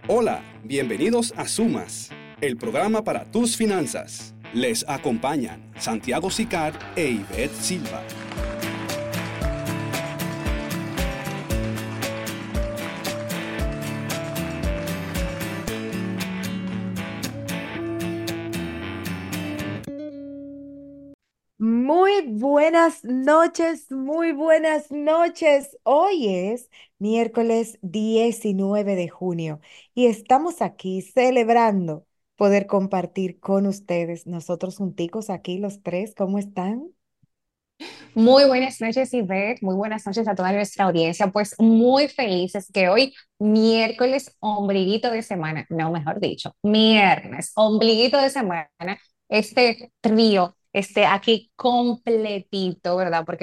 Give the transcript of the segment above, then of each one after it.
Hola, bienvenidos a Sumas, el programa para tus finanzas. Les acompañan Santiago Sicar e Ivette Silva. Muy buenas noches, muy buenas noches. Hoy es miércoles 19 de junio y estamos aquí celebrando poder compartir con ustedes, nosotros junticos aquí los tres, ¿cómo están? Muy buenas noches, Ivette. Muy buenas noches a toda nuestra audiencia. Pues muy felices que hoy, miércoles, ombliguito de semana, no, mejor dicho, viernes, ombliguito de semana, este trío esté aquí completito, ¿verdad? Porque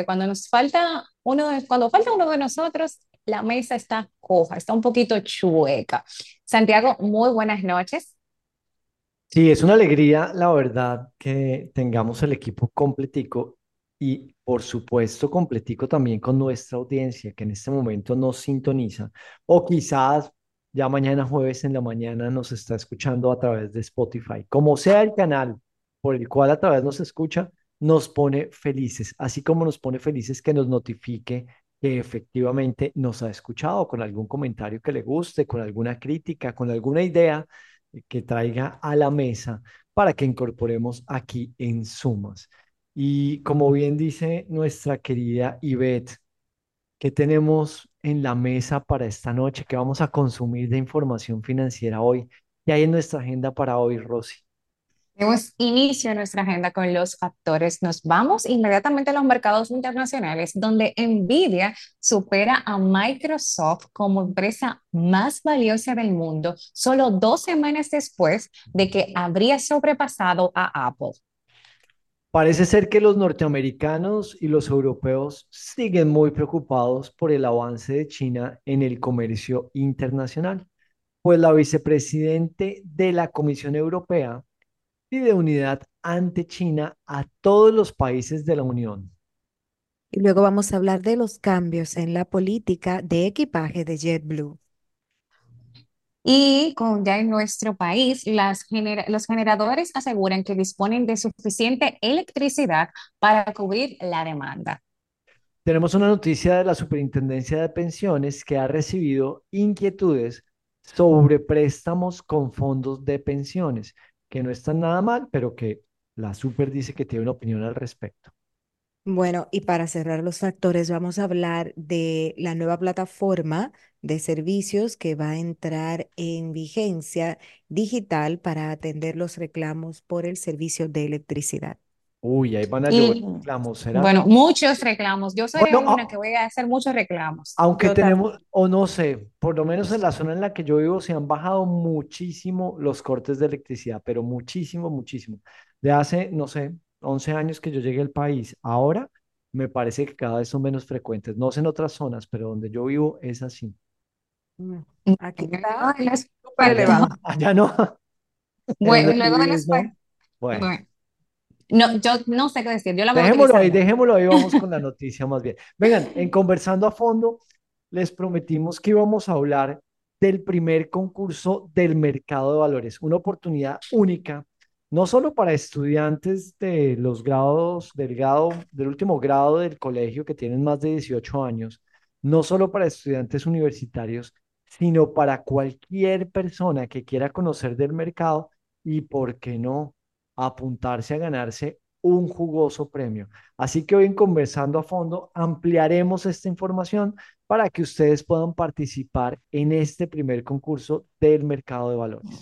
cuando falta uno de nosotros, la mesa está coja, está un poquito chueca. Santiago, muy buenas noches. Sí, es una alegría, la verdad, que tengamos el equipo completico y, por supuesto, completico también con nuestra audiencia que en este momento nos sintoniza o quizás ya mañana jueves en la mañana nos está escuchando a través de Spotify. Como sea el canal por el cual a través nos escucha, nos pone felices, así como nos pone felices que nos notifique que efectivamente nos ha escuchado con algún comentario que le guste, con alguna crítica, con alguna idea que traiga a la mesa para que incorporemos aquí en Sumas. Y como bien dice nuestra querida Ivette, ¿qué tenemos en la mesa para esta noche? ¿Qué vamos a consumir de información financiera hoy? ¿Qué hay en nuestra agenda para hoy, Rosy? Demos inicio a nuestra agenda con los factores. Nos vamos inmediatamente a los mercados internacionales, donde Nvidia supera a Microsoft como empresa más valiosa del mundo, solo 2 semanas después de que habría sobrepasado a Apple. Parece ser que los norteamericanos y los europeos siguen muy preocupados por el avance de China en el comercio internacional, pues la vicepresidente de la Comisión Europea pide unidad ante China a todos los países de la Unión. Y luego vamos a hablar de los cambios en la política de equipaje de JetBlue. Y con ya en nuestro país, los generadores aseguran que disponen de suficiente electricidad para cubrir la demanda. Tenemos una noticia de la Superintendencia de Pensiones que ha recibido inquietudes sobre préstamos con fondos de pensiones, que no están nada mal, pero que la Super dice que tiene una opinión al respecto. Bueno, y para cerrar los factores, vamos a hablar de la nueva plataforma de servicios que va a entrar en vigencia digital para atender los reclamos por el servicio de electricidad. Uy, ahí van a llover Y reclamos, ¿será? bueno, muchos reclamos. Yo seré Bueno, una que voy a hacer muchos reclamos. aunque Yo también. tenemos, o no sé, por lo menos en la zona en la que yo vivo se han bajado muchísimo los cortes de electricidad, pero muchísimo, muchísimo. De hace, no sé, 11 años que yo llegué al país, ahora me parece que cada vez son menos frecuentes. No sé en otras zonas, pero donde yo vivo es así. Mm, Aquí está Luego de los, súper Allá, elevado. allá no, en bueno, donde tú luego de vives, los, ¿no? Bueno, bueno, no, yo no sé qué decir. Yo la voy a utilizar ya. dejémoslo ahí, vamos con la noticia más bien. Vengan, en conversando a fondo, les prometimos que íbamos a hablar del primer concurso del mercado de valores, una oportunidad única, no solo para estudiantes de los grados del último grado del colegio que tienen más de 18 años, no solo para estudiantes universitarios, sino para cualquier persona que quiera conocer del mercado y, ¿por qué no?, apuntarse a ganarse un jugoso premio. Así que hoy en Conversando a Fondo ampliaremos esta información para que ustedes puedan participar en este primer concurso del mercado de valores.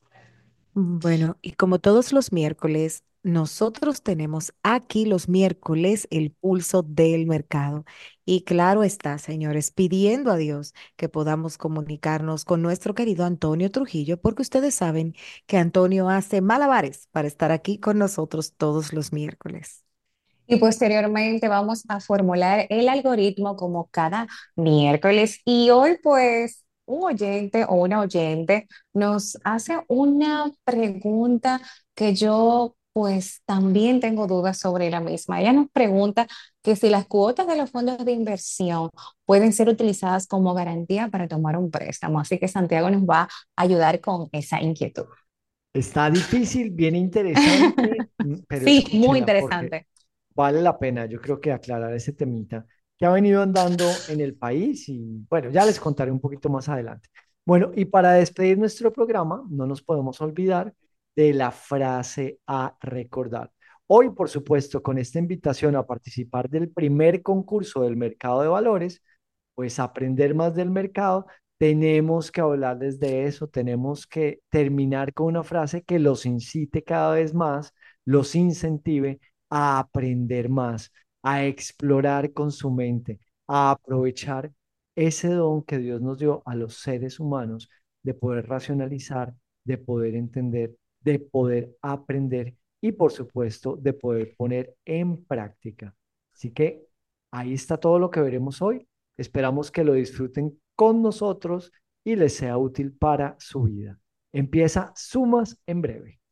Bueno, y como todos los miércoles, nosotros tenemos aquí los miércoles el pulso del mercado. Y claro está, señores, pidiendo a Dios que podamos comunicarnos con nuestro querido Antonio Trujillo, porque ustedes saben que Antonio hace malabares para estar aquí con nosotros todos los miércoles. Y posteriormente vamos a formular el algoritmo como cada miércoles. Y hoy pues un oyente o una oyente nos hace una pregunta que yo pues también tengo dudas sobre la misma. Ella nos pregunta que si las cuotas de los fondos de inversión pueden ser utilizadas como garantía para tomar un préstamo. Así que Santiago nos va a ayudar con esa inquietud. Está difícil, bien interesante, pero Sí, muy escúchenla porque interesante. vale la pena, yo creo que aclarar ese temita que ha venido andando en el país y bueno, ya les contaré un poquito más adelante. Bueno, y para despedir nuestro programa, no nos podemos olvidar de la frase a recordar. Hoy, por supuesto, con esta invitación a participar del primer concurso del mercado de valores, pues aprender más del mercado, tenemos que hablarles de eso, tenemos que terminar con una frase que los incite cada vez más, los incentive a aprender más, a explorar con su mente, a aprovechar ese don que Dios nos dio a los seres humanos de poder racionalizar, de poder entender, de poder aprender y por supuesto de poder poner en práctica. Así que ahí está todo lo que veremos hoy. Esperamos que lo disfruten con nosotros y les sea útil para su vida. Empieza Sumas en breve.